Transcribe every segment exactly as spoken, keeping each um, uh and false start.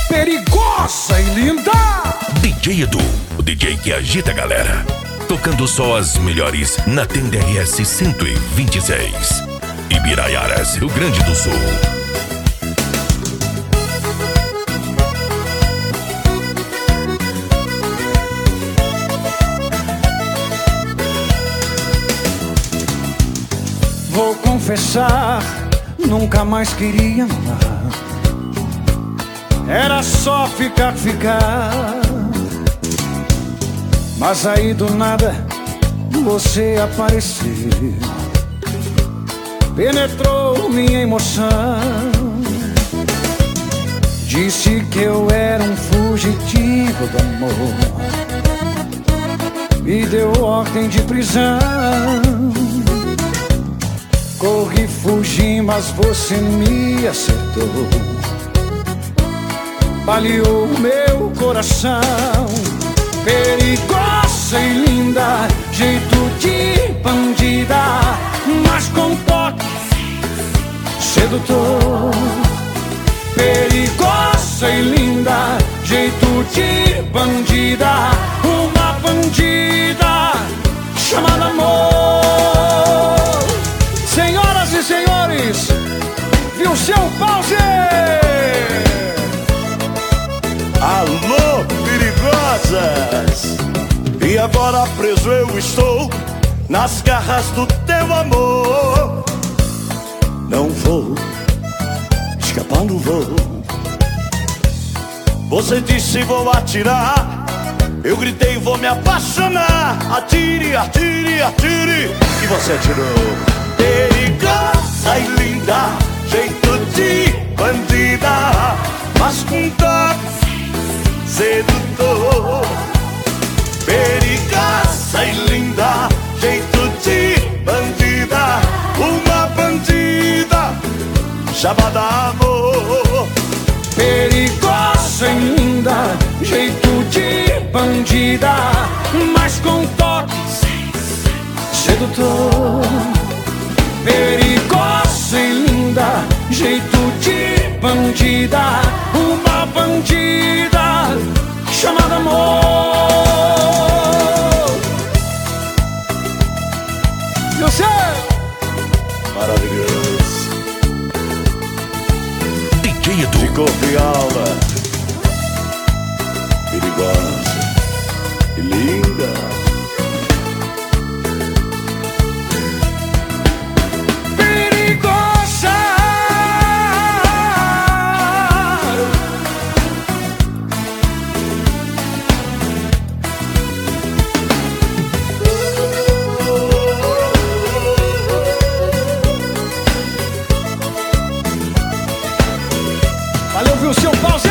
perigosa e linda. D J Edu, o D J que agita a galera. Tocando só as melhores na T N D R S cento e vinte e seis. Ibiraiaras, Rio Grande do Sul. Vou confessar, nunca mais queria amar. Era só ficar, ficar. Mas aí do nada você apareceu, penetrou minha emoção. Disse que eu era um fugitivo do amor, me deu ordem de prisão. Corri, fugi, mas você me acertou, baleou meu coração. Perigosa e linda, jeito de bandida, mas com toque sedutor. Perigosa e linda, jeito de bandida, uma bandida chamada amor. Senhoras e senhores, viu seu pause? Alô, perigosas! E agora preso eu estou nas garras do teu amor. Não vou, escapar não vou. Você disse vou atirar, eu gritei vou me apaixonar. Atire, atire, atire, e você atirou. Perigosa e linda, jeito de bandida, mas com toque sedutor. Perigosa e linda, jeito de bandida, uma bandida chamada amor. Perigosa e linda, jeito de bandida, mas com toque sedutor. Perigosa e linda, jeito de bandida, uma bandida chamada amor. E você? Maravilhoso. D J Edu. De corpo e alma, perigosa e linda. Valeu, viu, seu pause?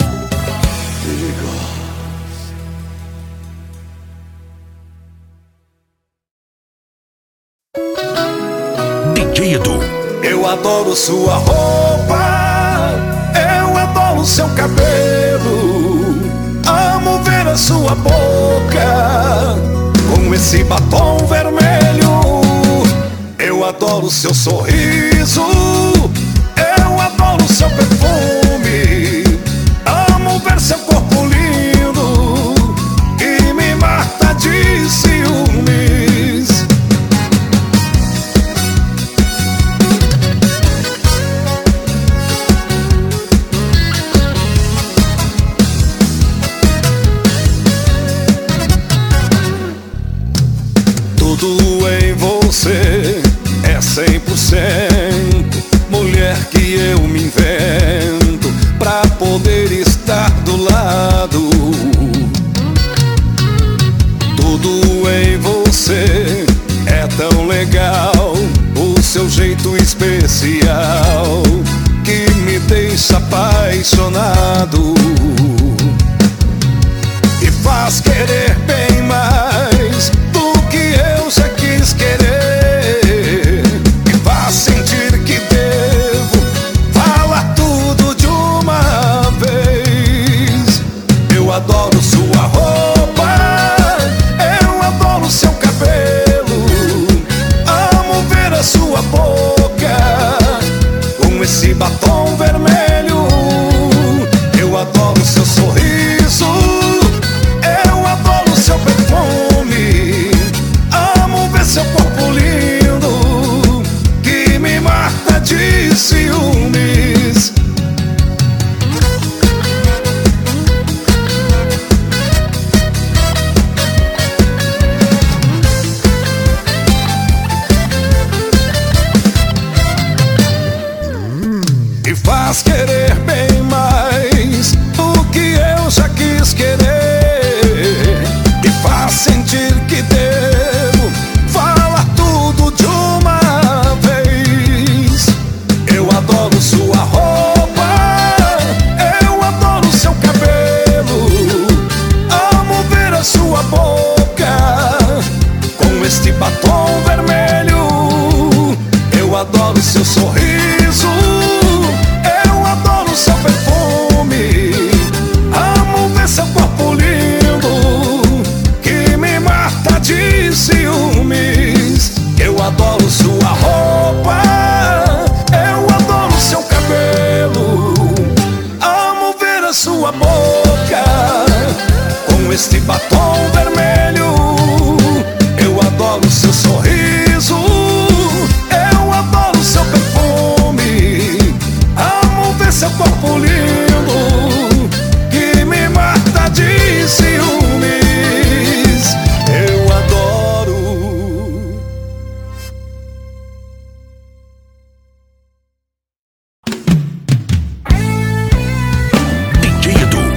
D J Edu. Eu adoro sua roupa, eu adoro seu cabelo, amo ver a sua boca com esse batom vermelho. Eu adoro seu sorriso, eu adoro seu perfume, amo ver seu corpo lindo que me mata de ciúmes. Tudo em você é cem por cento mulher que eu me invento pra poder estar do lado. Tudo em você é tão legal, o seu jeito especial que me deixa apaixonado e faz querer bem mais do que eu já quis querer, e faz sentir que devo falar tudo de uma vez. Eu adoro sua roupa, eu adoro seu cabelo, amo ver a sua boca com esse batom vermelho. Eu adoro faz querer bem mais do que eu já quis querer, e faz sentir que devo falar tudo de uma vez. Eu adoro sua roupa, eu adoro seu cabelo, amo ver a sua boca com este batom vermelho. Eu adoro seu sorriso, eu adoro seu perfume, amo ver seu corpo lindo que me mata de ciúmes. Eu adoro sua roupa, eu adoro seu cabelo, amo ver a sua boca com este batom vermelho. Eu adoro seu sorriso, eu adoro seu perfume, amo ver seu corpo lindo que me mata de ciúmes. Eu adoro. D J Edu.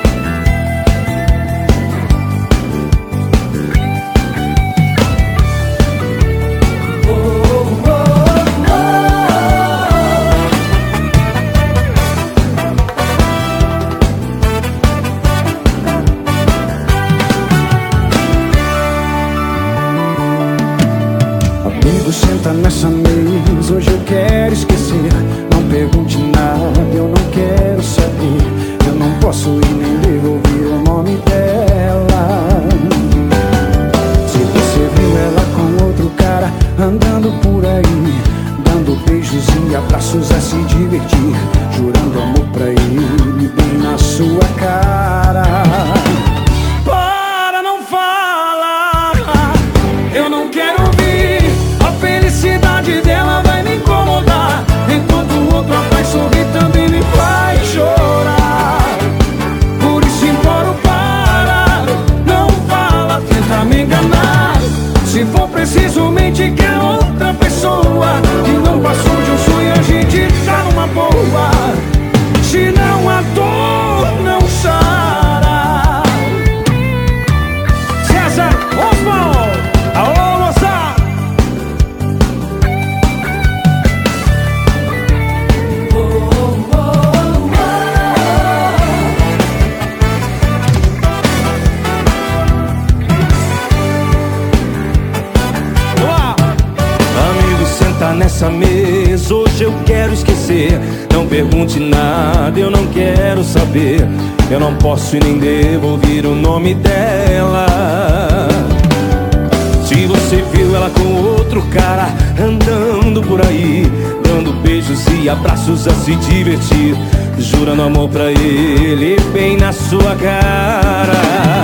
Amigo, senta nessa mesa, hoje eu quero esquecer. Não pergunte nada, eu não quero saber. Eu não posso ir nem devolver o nome dela. Se você viu ela com outro cara andando por aí, dando beijos e abraços a se divertir, jurando amor pra ele bem na sua cara. Para, não fala, eu não quero ouvir. A felicidade dela vai me incomodar, enquanto o outro rapaz sorri também me faz chorar. Por isso imploro, para, não fala, tenta me enganar. Se for preciso, mente que é outra pessoa, que não passou de um sonho, a gente tá numa boa. Se não a dor não sara. César Oswald, alô moça. Amigo, senta nessa mesa, hoje eu quero esquecer. Não pergunte nada, eu não quero saber. Eu não posso e nem devo ouvir o nome dela. Se você viu ela com outro cara andando por aí, dando beijos e abraços a se divertir, jurando amor pra ele bem na sua cara.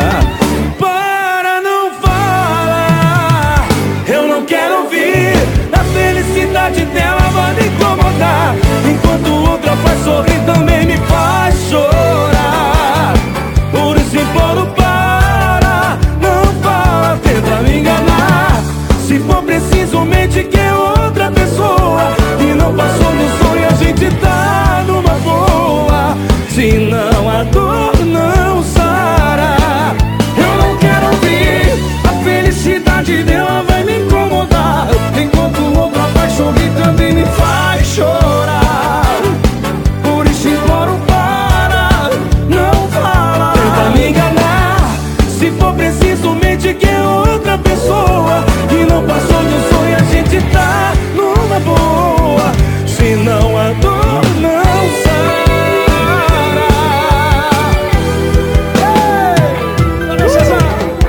Para, não fala, eu não quero ouvir. A felicidade dela vai me incomodar, enquanto o outro rapaz sorri também me faz chorar. Por isso imploro, para, não fala, tenta me enganar. Se for preciso, mente que é outra pessoa, que não passou no sonho, a gente tá numa boa. Se não a dor não sara, eu não quero ouvir. A felicidade dela vai me incomodar, enquanto o outro rapaz sorri também me faz chorar. Por isso imploro, para, não fala, tenta me enganar. Se for preciso, mente que é outra pessoa, que não passou de um sonho, a gente tá numa boa. Se não a dor não sara. Ei, César.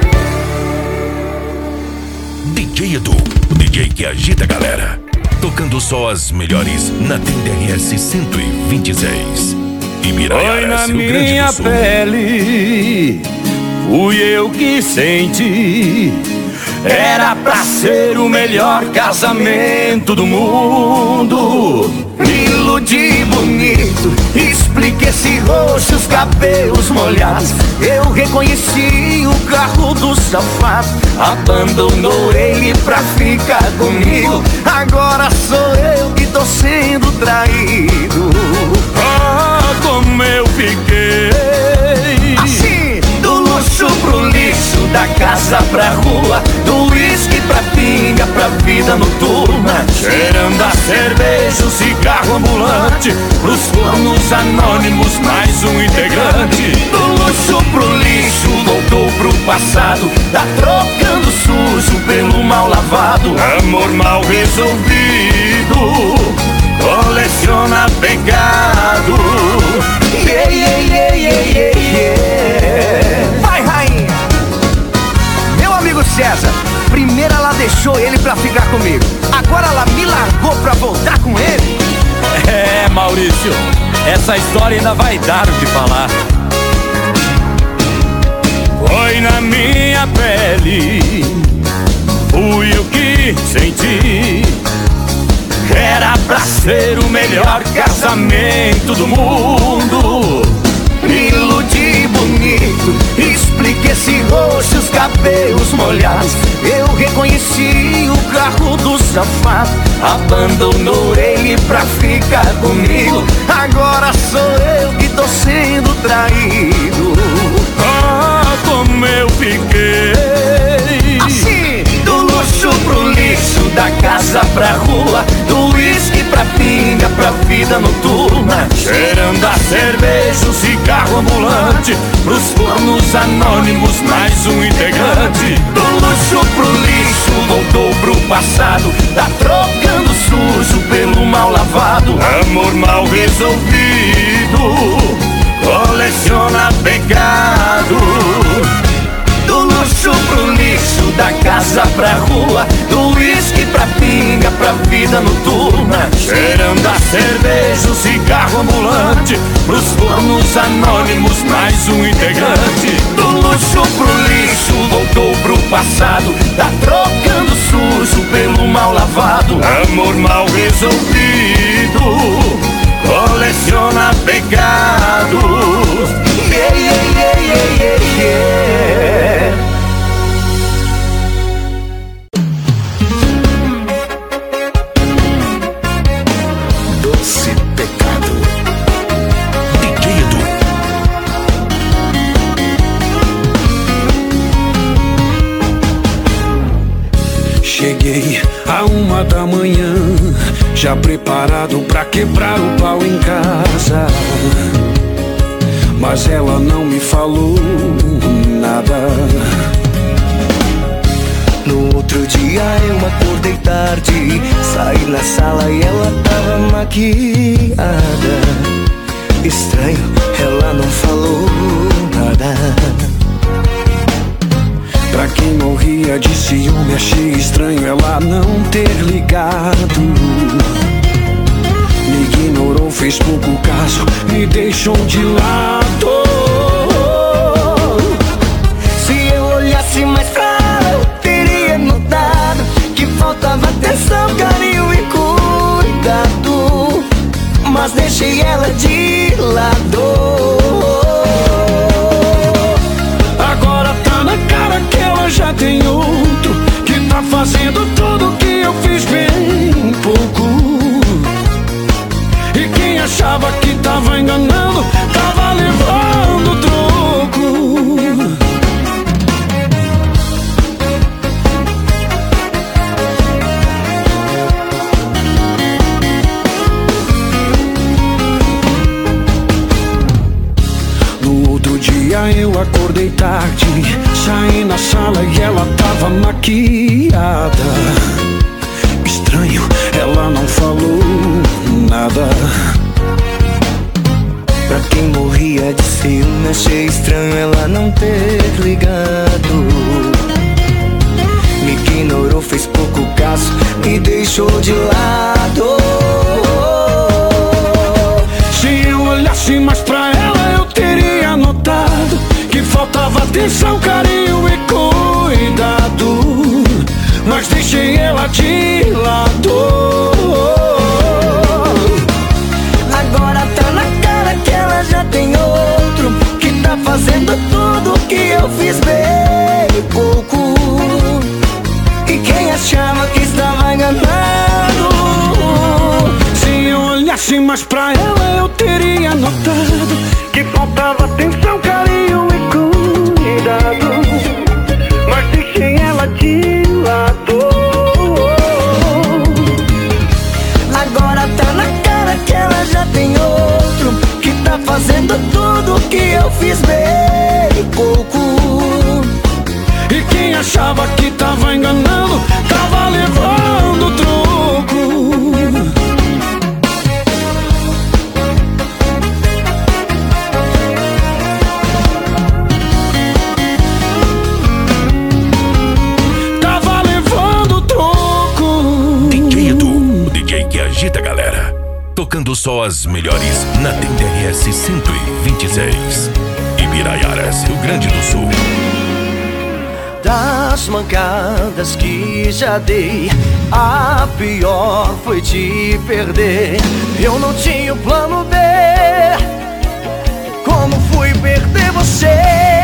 D J Edu, o D J que agita a galera. Tocando só as melhores na T D R S cento e vinte e seis. Foi na minha pele, fui eu que senti. Era pra ser o melhor casamento do mundo. Me iludi bonito, expliquei esse rosto, os cabelos molhados. Eu reconheci o carro do safado, abandonou ele pra ficar comigo. Agora sou eu que tô sendo traído. Ah, como eu fiquei assim, do luxo pro lixo, da casa pra rua, do uísque pra pinga, pra vida noturna, cheirando a cerveja, o cigarro ambulante, pros fornos anônimos, mais um integrante. do luxo pro lixo, voltou pro passado, tá trocando sujo pelo mal lavado. Amor mal resolvido, coleciona pecado. Yeah, yeah, yeah, yeah, yeah, yeah. Vai, rainha! Meu amigo César, primeiro ela deixou ele pra ficar comigo, agora ela me largou pra voltar com ele. É, Maurício, essa história ainda vai dar o que falar. Foi na minha pele, fui o que senti. Era pra ser o melhor casamento do mundo. Me iludi bonito, expliquei esse roxo, os cabelos molhados. Eu reconheci o carro do safado, abandonou ele pra ficar comigo. Agora sou eu que tô sendo traído. Ah, como eu fiquei assim, do luxo pro lixo, da casa pra rua, do uísque pra pinga, pra vida noturna, cheirando a cerveja, o cigarro ambulante, pros fornos anônimos, mais um integrante. do luxo pro lixo, voltou pro passado, tá trocando sujo pelo mal lavado. Amor mal resolvido, coleciona pecado. do luxo pro lixo, da casa pra rua, do uísque pra pinga, pra vida noturna, cheirando a cerveja, o cigarro ambulante, pros fornos anônimos, mais um integrante. do luxo pro lixo, voltou pro passado, tá trocando sujo pelo mal lavado. Amor mal resolvido, coleciona pecado. Yeah, yeah, yeah, yeah, yeah, yeah. Doce pecado. D J Edu. Cheguei a uma da manhã, já preparado pra quebrar o pau em casa. Mas ela não me falou nada. No outro dia eu acordei tarde, saí na sala e ela tava maquiada. Estranho, ela não falou nada. Pra quem morria de ciúme, achei estranho ela não ter ligado. Me ignorou, fez pouco caso, me deixou de lado. Se eu olhasse mais pra ela, eu teria notado que faltava atenção, carinho e cuidado. Mas deixei ela de lado. Agora tá na cara que ela já tem outro, que tá fazendo tudo que eu fiz bem pouco. E quem achava que tava enganando, tava levando troco. No outro dia eu acordei tarde, saí na sala e ela tava maquiada. Estranho, ela não falou nada. Pra quem morria de ciúme, achei estranho ela não ter ligado. Me ignorou, fez pouco caso, me deixou de lado. Se eu olhasse mais pra ela, eu teria notado que faltava atenção, carinho e cuidado. Mas deixei ela de lado. Agora tá na cara que ela já tem outro, que tá fazendo tudo que eu fiz bem pouco. E quem achava que estava enganado, olhasse mais pra ela, eu teria notado que faltava atenção, carinho e cuidado, mas deixei ela de lado. Agora tá na cara que ela já tem outro, que tá fazendo tudo que eu fiz bem pouco. E quem achava que tava enganando, tava levando troco. Tava levando troco. D J Edu, o D J que agita a galera. Tocando só as melhores na T D R S cento e vinte e seis. Ibiraiaras, Rio Grande do Sul. Das mancadas que já dei, a pior foi te perder. Eu não tinha o plano B, como fui perder você?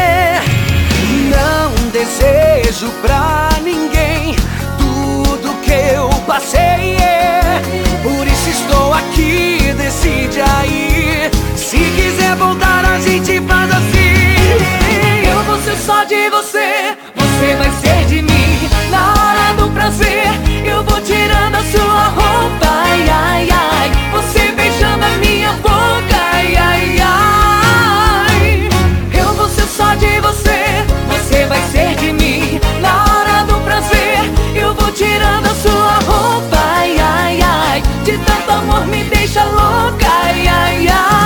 Não desejo pra ninguém tudo que eu passei, é. Por isso estou aqui, decide aí. Se quiser voltar a gente faz assim. Eu vou ser só de você, você vai ser de mim. Na hora do prazer, eu vou tirando a sua roupa, ai, ai, ai. Você beijando a minha boca, ai, ai, ai. Eu vou ser só de você, você vai ser de mim. Na hora do prazer, eu vou tirando a sua roupa, ai, ai, ai. De tanto amor me deixa louca, ai, ai, ai.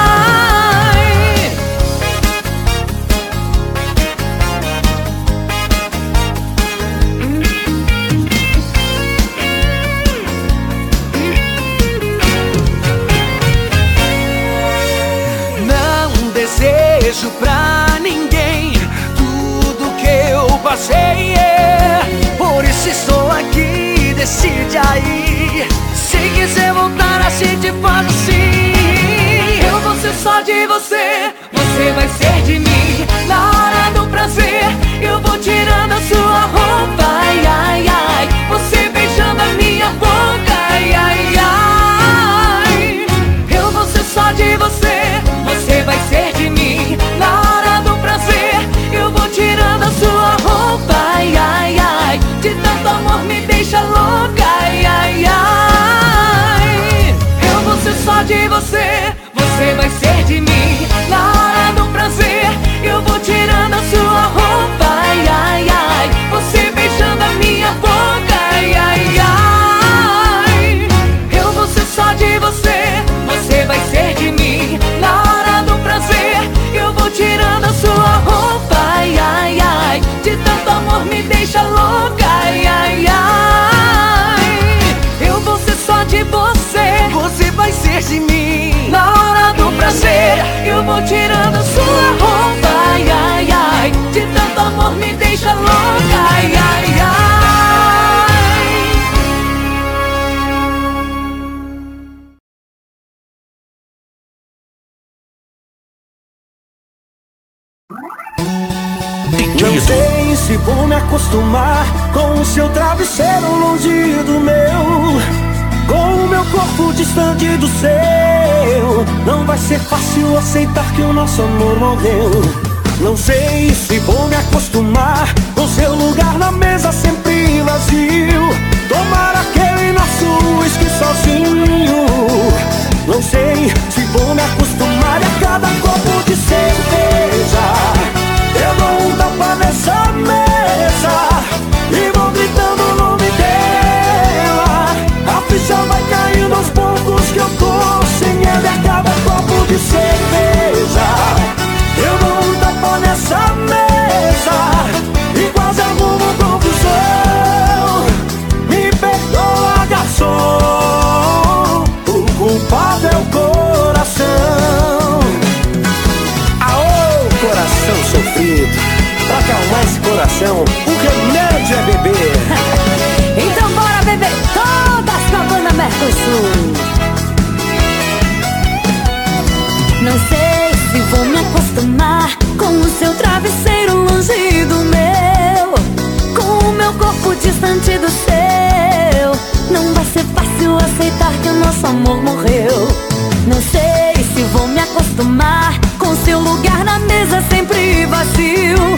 Desejo pra ninguém tudo que eu passei, é. Por isso estou aqui, decide aí. Se quiser voltar a gente faz assim. Eu vou ser só de você, você vai ser de mim. Na hora do prazer, eu vou tirando a sua roupa, ai, ai, ai. Você beijando a minha boca, ai, ai, ai. Eu vou ser só de você, você vai ser de mim. Na hora do prazer, eu vou tirando a sua roupa, ai, ai, ai. De tanto amor me deixa louca, ai, ai, ai. Eu vou ser só de você, você vai ser de mim. Na hora do prazer, eu vou tirando a sua roupa, ai, ai, ai. Você beijando a minha boca, ai, ai, ai. Eu vou ser só de você, você vai ser de mim. Na hora do prazer, eu vou tirando a sua roupa, ai, ai, ai. De tanto amor me deixa louca, ai, ai, ai. Eu vou ser só de você, você vai ser de mim. Na hora do prazer, eu vou tirando a sua roupa, ai, ai, ai. De tanto amor me deixa louca, ai, ai, ai. Não sei se vou me acostumar com o seu travesseiro longe do meu, com o meu corpo distante do seu. Não vai ser fácil aceitar que o nosso amor morreu. Não sei se vou me acostumar com seu lugar na mesa sempre vazio, tomar aquele nosso uísque sozinho. Não sei se vou me acostumar a cada copo de cerveja eu dou um tapa nessa mesa e vou gritando o nome dela. A ficha vai caindo aos poucos que eu tô sem ela. E a cada copo de cerveja eu dou um tapa nessa mesa e quase arrumo confusão. Me perdoa, garçom, o culpado é o coração. Aô, coração sofrido, pra acalmar esse coração, o remédio é beber. Então bora beber todas com a banda Mercosul. Não sei se vou me acostumar com o seu travesseiro longe do meu, com o meu corpo distante do seu. Não vai ser fácil aceitar que o nosso amor morreu. Não sei se vou me acostumar com seu lugar na mesa sempre vazio.